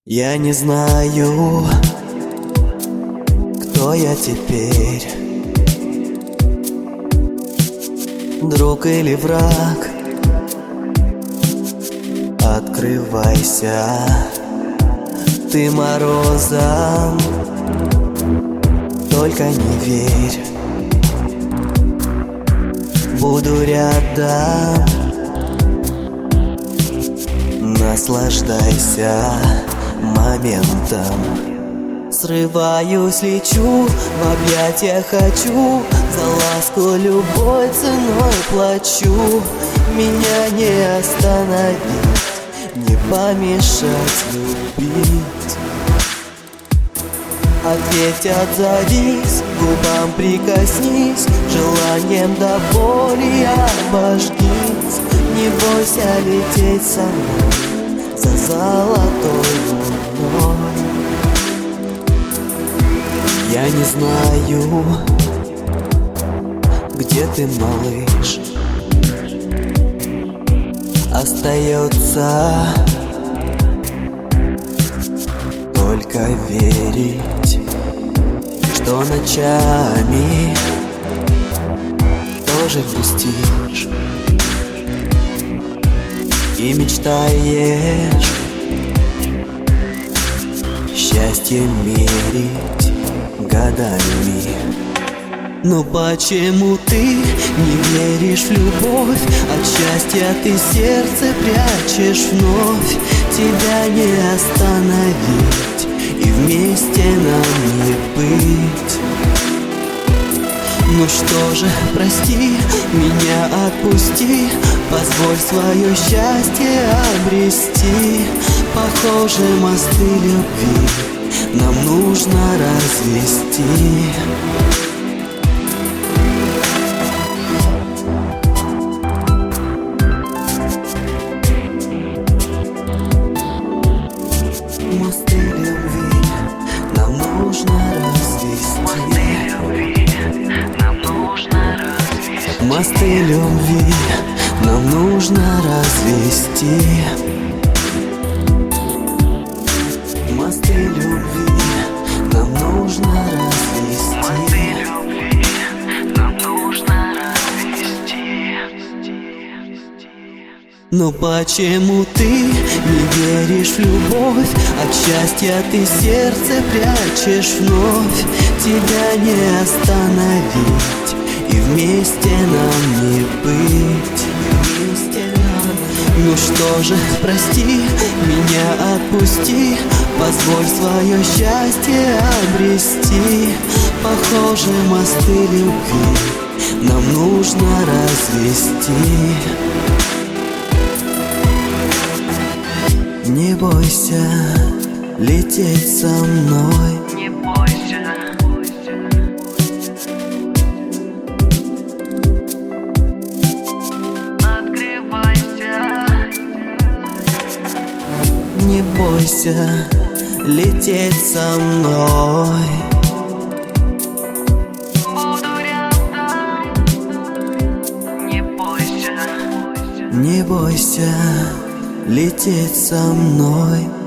Я не знаю, кто я теперь, друг или враг. Открывайся, ты морозом, только не верь. Буду рядом, наслаждайся моментом. Срываюсь, лечу, в объятия хочу, за ласку любой ценой плачу. Меня не остановить, не помешать любить. Ответь, отзовись, губам прикоснись, желанием до боли обожгись. Не бойся лететь со мной за золотой луной. Я не знаю, где ты, малыш. Остается только верить, что ночами тоже грустишь и мечтаешь счастье мерить годами. Но почему ты не веришь в любовь? От счастья ты сердце прячешь вновь. Тебя не остановить, и вместе нам не быть. Ну что же, прости, меня отпусти, позволь свое счастье обрести. Похоже, мосты любви нам нужно развести. Мосты любви нам нужно развести. Мосты любви нам нужно развести. Мосты любви нам нужно развести. Но почему ты не веришь в любовь? От счастья ты сердце прячешь вновь. Тебя не остановить, и вместе нам не быть. Ну что же, прости, меня отпусти, позволь свое счастье обрести. Похоже, мосты любви нам нужно развести. Не бойся лететь со мной. Не бойся. Открывайся. Не бойся лететь со мной. Буду рядом. Не бойся. Не бойся лететь со мной.